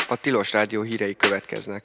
A Tilos Rádió hírei következnek.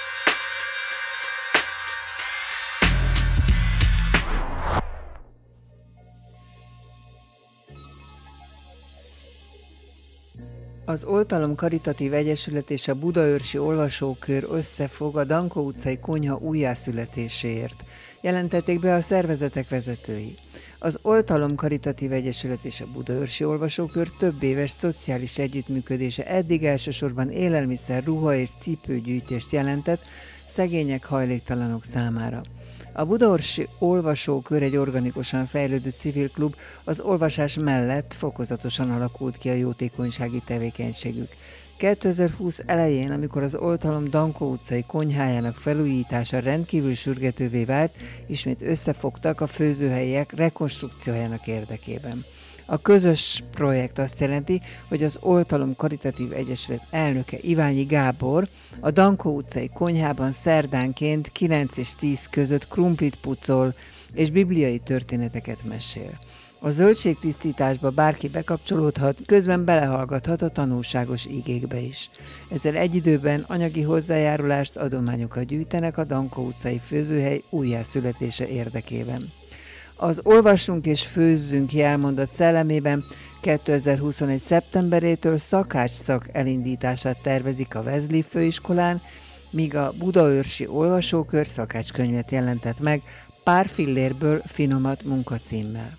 Az Oltalom Karitatív Egyesület és a Budaörsi Olvasókör összefog a Dankó utcai konyha újjászületéséért, jelentették be a szervezetek vezetői. Az Oltalom Karitatív Egyesület és a Budaörsi Olvasókör több éves szociális együttműködése eddig elsősorban élelmiszer, ruha és cipőgyűjtést jelentett szegények, hajléktalanok számára. A Budaörsi Olvasókör egy organikusan fejlődő civil klub, az olvasás mellett fokozatosan alakult ki a jótékonysági tevékenységük. 2020 elején, amikor az Oltalom Dankó utcai konyhájának felújítása rendkívül sürgetővé vált, ismét összefogtak a főzőhelyiek rekonstrukciójának érdekében. A közös projekt azt jelenti, hogy az Oltalom Karitatív Egyesület elnöke Iványi Gábor a Dankó utcai konyhában szerdánként 9 és 10 között krumplit pucol és bibliai történeteket mesél. A zöldségtisztításba bárki bekapcsolódhat, közben belehallgathat a tanulságos igékbe is. Ezzel egy időben anyagi hozzájárulást, adományokat gyűjtenek a Dankó utcai főzőhely újjászületése érdekében. Az Olvassunk és főzzünk jelmondat szellemében 2021. szeptemberétől szakácsszak elindítását tervezik a Vezli főiskolán, míg a Budaörsi Olvasókör szakácskönyvet jelentett meg Pár fillérből finomat munkacímmel.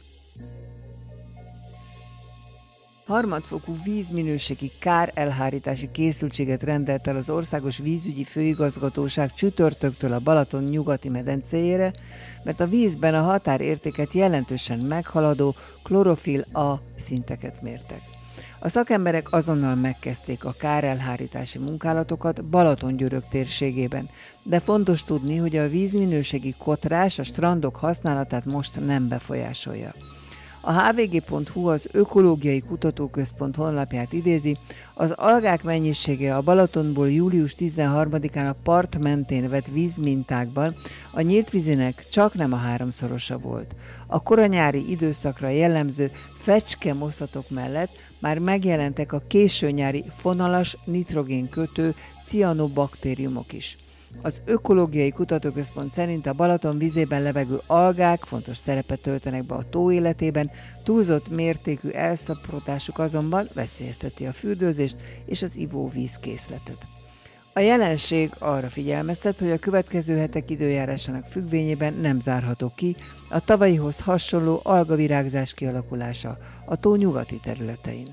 Harmadfokú vízminőségi kárelhárítási készültséget rendelt el az Országos Vízügyi Főigazgatóság csütörtöktől a Balaton nyugati medencéjére, mert a vízben a határértéket jelentősen meghaladó klorofil A szinteket mértek. A szakemberek azonnal megkezdték a kárelhárítási munkálatokat Balatongyörök térségében, de fontos tudni, hogy a vízminőségi kotrás a strandok használatát most nem befolyásolja. A hvg.hu az Ökológiai Kutatóközpont honlapját idézi, az algák mennyisége a Balatonból július 13-án a part mentén vett vízmintákban a nyílt vízinek csaknem a 3-szorosa volt. A koranyári időszakra jellemző fecske-moszatok mellett már megjelentek a későnyári fonalas nitrogénkötő cianobaktériumok is. Az Ökológiai Kutatóközpont szerint a Balaton vízében levegő algák fontos szerepet töltenek be a tó életében, túlzott mértékű elszaporodásuk azonban veszélyezteti a fürdőzést és az ivóvízkészletet. A jelenség arra figyelmeztet, hogy a következő hetek időjárásának függvényében nem zárható ki a tavalyihoz hasonló algavirágzás kialakulása a tó nyugati területein.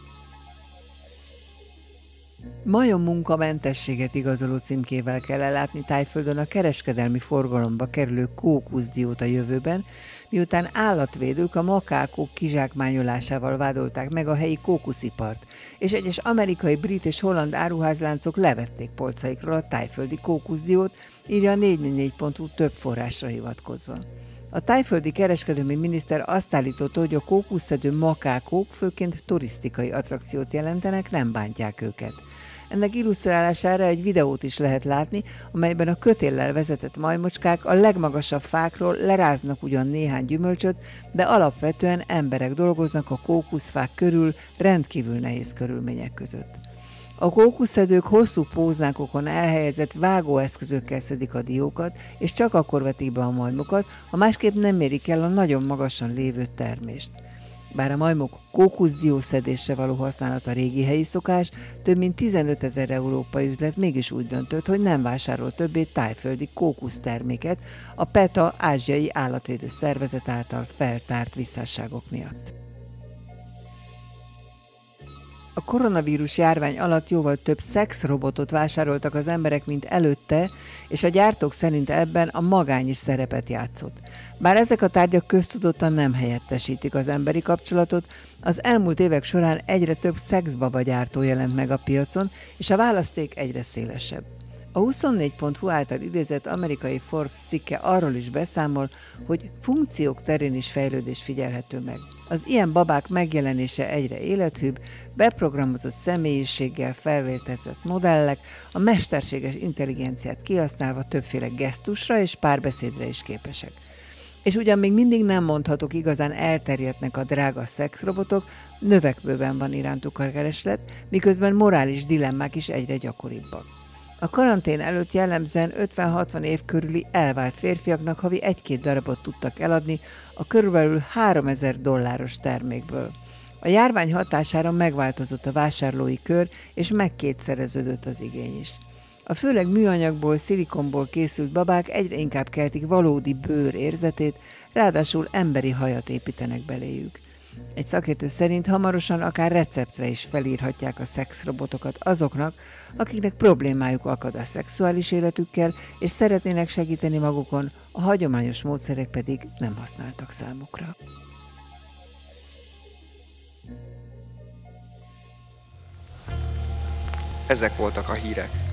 Majom munkamentességet igazoló címkével kell ellátni Thaiföldön a kereskedelmi forgalomba kerülő kókuszdiót a jövőben, miután állatvédők a makákók kizsákmányolásával vádolták meg a helyi kókuszipart, és egyes amerikai, brit és holland áruházláncok levették polcaikról a thaiföldi kókuszdiót, írja a 444.hu több forrásra hivatkozva. A thaiföldi kereskedelmi miniszter azt állította, hogy a kókuszszedő makákók főként turisztikai attrakciót jelentenek, nem bántják őket. Ennek illusztrálására egy videót is lehet látni, amelyben a kötéllel vezetett majmocskák a legmagasabb fákról leráznak ugyan néhány gyümölcsöt, de alapvetően emberek dolgoznak a kókuszfák körül rendkívül nehéz körülmények között. A kókuszszedők hosszú póznákokon elhelyezett vágóeszközökkel szedik a diókat, és csak akkor vetik be a majmokat, ha másképp nem mérik el a nagyon magasan lévő termést. Bár a majmok kókuszdiószedésre való használata régi helyi szokás, több mint 15 000 európai üzlet mégis úgy döntött, hogy nem vásárol többé thaiföldi kókuszterméket a PETA ázsiai állatvédő szervezet által feltárt visszásságok miatt. A koronavírus járvány alatt jóval több szexrobotot vásároltak az emberek, mint előtte, és a gyártók szerint ebben a magány is szerepet játszott. Bár ezek a tárgyak köztudottan nem helyettesítik az emberi kapcsolatot, az elmúlt évek során egyre több szexbaba gyártó jelent meg a piacon, és a választék egyre szélesebb. A 24.hu által idézett amerikai Forbes cikke arról is beszámol, hogy funkciók terén is fejlődés figyelhető meg. Az ilyen babák megjelenése egyre élethűbb, beprogramozott személyiséggel felvértezett modellek, a mesterséges intelligenciát kihasználva többféle gesztusra és párbeszédre is képesek. És ugyan még mindig nem mondhatók igazán elterjedtnek a drága szexrobotok, növekvőben van irántuk a kereslet, miközben morális dilemmák is egyre gyakoribbak. A karantén előtt jellemzően 50-60 év körüli elvált férfiaknak havi 1-2 darabot tudtak eladni a körülbelül $3000 termékből. A járvány hatására megváltozott a vásárlói kör, és megkétszereződött az igény is. A főleg műanyagból, szilikonból készült babák egyre inkább keltik valódi bőr érzetét, ráadásul emberi hajat építenek beléjük. Egy szakértő szerint hamarosan akár receptre is felírhatják a szexrobotokat azoknak, akiknek problémájuk akad a szexuális életükkel, és szeretnének segíteni magukon, a hagyományos módszerek pedig nem használtak számukra. Ezek voltak a hírek.